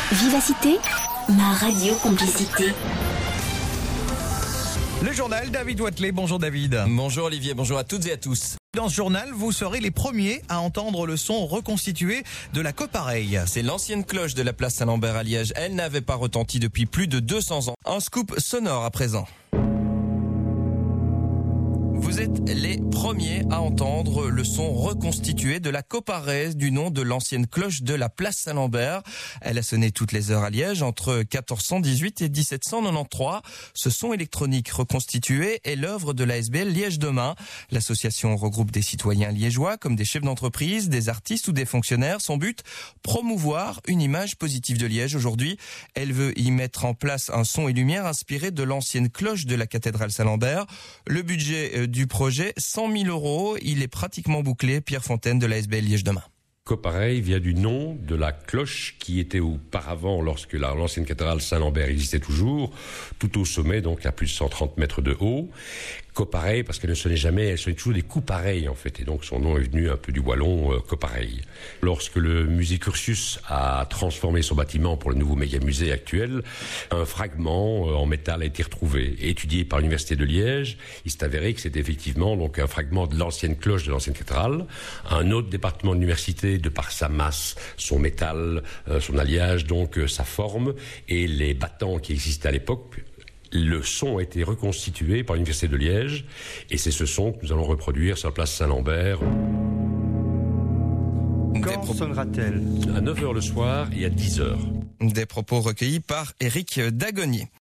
Vivacité, ma radio complicité. Le journal David Watley. Bonjour David. Bonjour Olivier, bonjour à toutes et à tous. Dans ce journal, vous serez les premiers à entendre le son reconstitué de la Copareille. C'est l'ancienne cloche de la place Saint-Lambert à Liège. Elle n'avait pas retenti depuis plus de 200 ans. Un scoop sonore à présent. Vous êtes les premiers à entendre le son reconstitué de la Copareille, du nom de l'ancienne cloche de la place Saint-Lambert. Elle a sonné toutes les heures à Liège entre 1418 et 1793. Ce son électronique reconstitué est l'œuvre de l'ASBL Liège Demain. L'association regroupe des citoyens liégeois comme des chefs d'entreprise, des artistes ou des fonctionnaires. Son but, promouvoir une image positive de Liège. Aujourd'hui, elle veut y mettre en place un son et lumière inspiré de l'ancienne cloche de la cathédrale Saint-Lambert. Le budget du projet, 100 000 €. Il est pratiquement bouclé. Pierre Fontaine de l'ASBL Liège Demain. Copareille vient du nom de la cloche qui était auparavant, lorsque l'ancienne cathédrale Saint-Lambert existait toujours, tout au sommet, donc à plus de 130 mètres de haut. Copareille, parce qu'elle ne sonnait jamais, elle sonnait toujours des coups pareils en fait, et donc son nom est venu un peu du wallon Copareille. Lorsque le musée Curtius a transformé son bâtiment pour le nouveau méga-musée actuel, un fragment en métal a été retrouvé et étudié par l'université de Liège. Il s'est avéré que c'était effectivement donc un fragment de l'ancienne cloche de l'ancienne cathédrale. Un autre département de l'université, de par sa masse, son métal, son alliage, donc sa forme, et les battants qui existaient à l'époque, le son a été reconstitué par l'université de Liège, et c'est ce son que nous allons reproduire sur la place Saint-Lambert. Quand sonnera-t-elle ? À 9h le soir et à 10h. Des propos recueillis par Éric Dagonnier.